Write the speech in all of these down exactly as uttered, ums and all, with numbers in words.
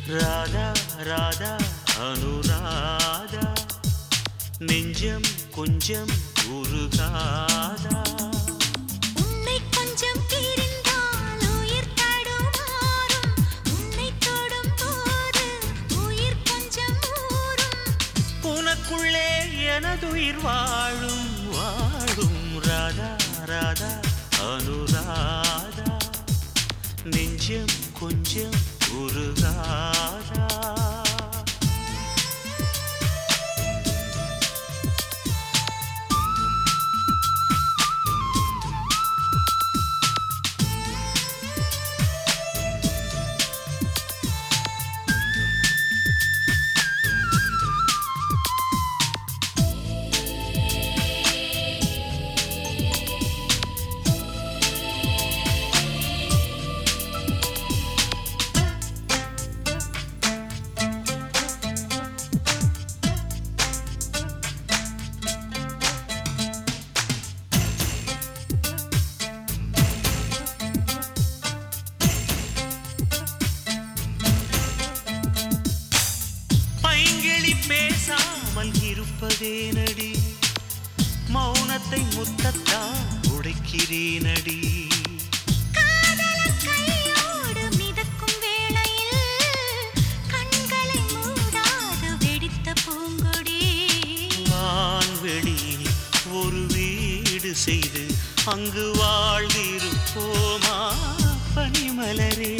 ராதா ராதா அனுராதா நெஞ்சம் கொஞ்சம் உருகாதா உன்னை கொஞ்சம் பிரிந்தால் உயிர் தடுமாறும் உன்னை தொடும் போது உயிர் கொஞ்சம் ஊறும் உனக்குள்ளே எனதுயிர் வாழும் வாழும் ராதா ராதா அனுராதா நெஞ்சம் கொஞ்சம் உருகாதா பேசாமல் இருப்பதேனடி மௌனத்தை முத்தத்தான் உடைக்கிறேனடி காதலர் கையோடு மிதக்கும் வேளையில் கண்களை மூடாது வெடித்த பூங்கொடி வான்வெளியில் ஒரு வீடு செய்து அங்கு வாழ்ந்திருப்போமா பனிமலரே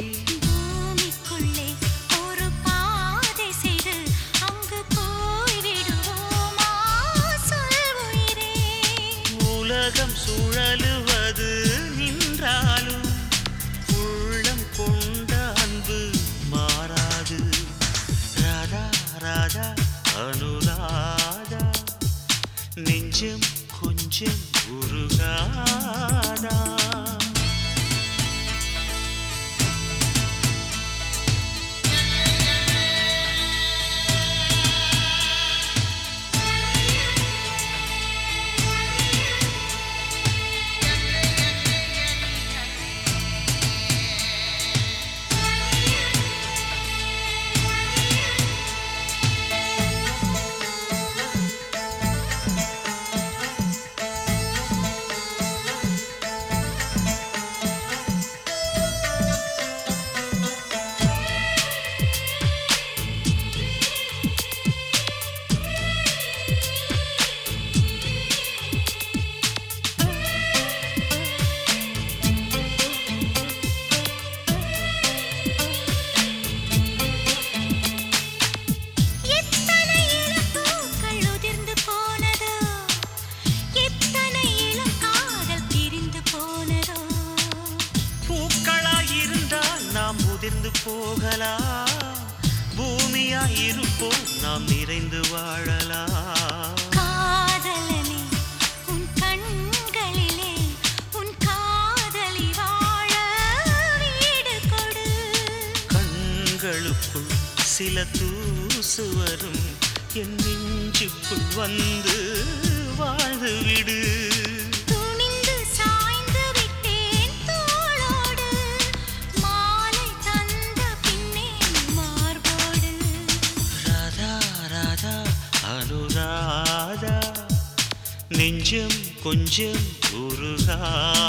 உலகம் சுழலுவது நின்றாலும் உள்ளம் கொண்ட அன்பு மாறாது ராதா ராதா அனுராதா நெஞ்சம் கொஞ்சம் உருகாதா உதிர்ந்து போகலா பூமியா இருப்போம் நாம் நிறைந்து வாழலா காதலனே உன் கண்களிலே உன் காதலி வாழ வீடு கொடு கண்களுக்குள் சில தூசு வரும் என் நெஞ்சுக்குள் வந்து வாழ்ந்து விடு அனுராதா நெஞ்சம் கொஞ்சம் உருகா